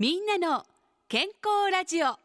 みんなの健康ラジオ。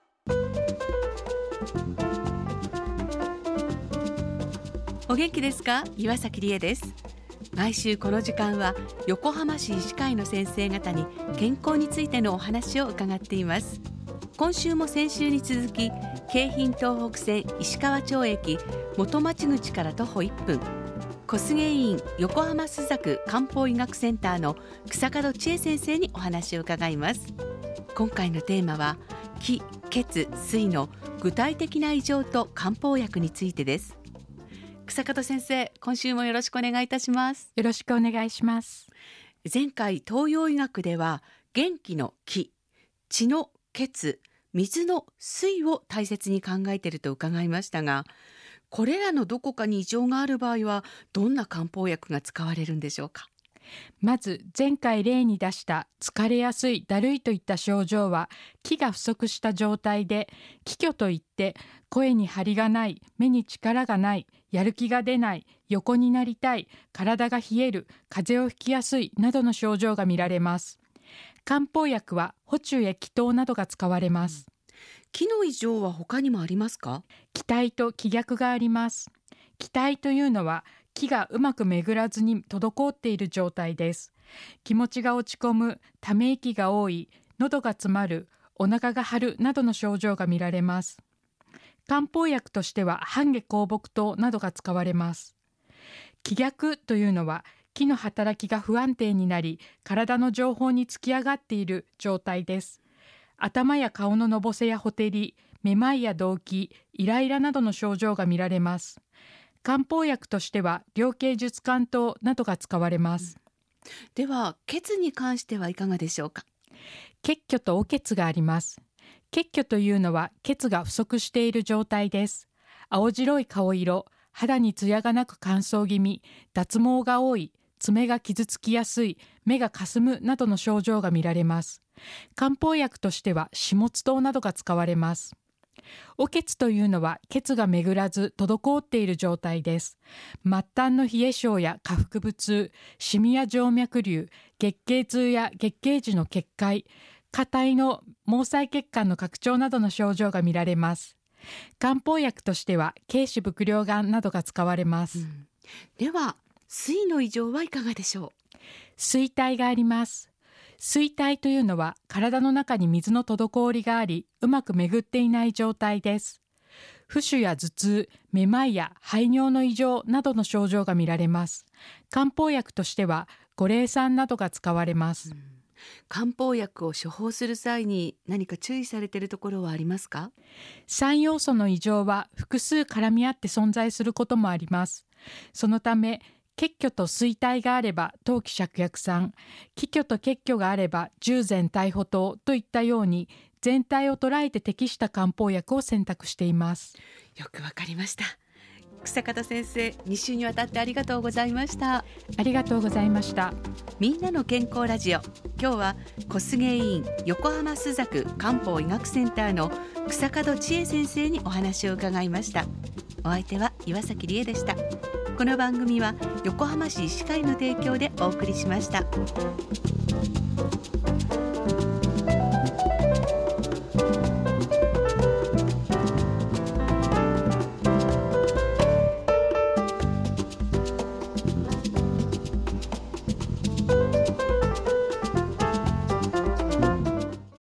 お元気ですか？岩崎理恵です。毎週この時間は横浜市医師会の先生方に健康についてのお話を伺っています。今週も先週に続き、京浜東北線石川町駅元町口から徒歩1分、小菅医院横浜朱雀漢方医学センターの草門千恵先生にお話を伺います。今回のテーマは気・血・水の具体的な異常と漢方薬についてです。草門先生、今週もよろしくお願いいたします。 よろしくお願いします。 前回東洋医学では元気の気、血の血、水の水を大切に考えていると伺いましたが、これらのどこかに異常がある場合はどんな漢方薬が使われるんでしょうか？ まず前回例に出した疲れやすい、だるいといった症状は気が不足した状態で、気虚といって声に張りがない、目に力がない、やる気が出ない、横になりたい、体が冷える、風邪をひきやすいなどの症状が見られます。漢方薬は補中や気湯などが使われます。 気の異常は他にもありますか？ 気滞と気逆があります。気滞というのは気がうまく巡らずに滞っている状態です。気持ちが落ち込む、ため息が多い、喉が詰まる、お腹が張るなどの症状が見られます。漢方薬としては半夏香木湯などが使われます。気逆というのは気の働きが不安定になり、体の情報に突き上がっている状態です。頭や顔ののぼせやほてり、めまいや動悸、イライラなどの症状が見られます。漢方薬としては苓桂朮甘湯などが使われます。 では血に関してはいかがでしょうか？ 血虚とお血があります。血虚というのは血が不足している状態です。青白い顔色、肌にツヤがなく乾燥気味、脱毛が多い、爪が傷つきやすい、目がかすむなどの症状が見られます。漢方薬としては始末湯などが使われます。お血というのは血が巡らず滞っている状態です。末端の冷え性や下腹部痛、シミや静脈瘤、月経痛や月経時の結界、下体の毛細血管の拡張などの症状が見られます。漢方薬としては軽視伏量丸などが使われます。 では水の異常はいかがでしょう？ 水滞があります。水滞というのは体の中に水の滞りがあり、うまく巡っていない状態です。浮腫や頭痛、めまいや排尿の異常などの症状が見られます。漢方薬としては五苓散などが使われます。 漢方薬を処方する際に何か注意されているところはありますか？ 3要素の異常は複数絡み合って存在することもあります。そのため血虚と水滞があれば当帰芍薬散、気虚と血虚があれば従前大補湯といったように、全体を捉えて適した漢方薬を選択しています。 よくわかりました。草門先生、2週にわたってありがとうございました。 ありがとうございました。 みんなの健康ラジオ。今日は小菅医院横浜朱雀漢方医学センターの草門千恵先生にお話を伺いました。お相手は岩崎理恵でした。この番組は横浜市医師会の提供でお送りしました。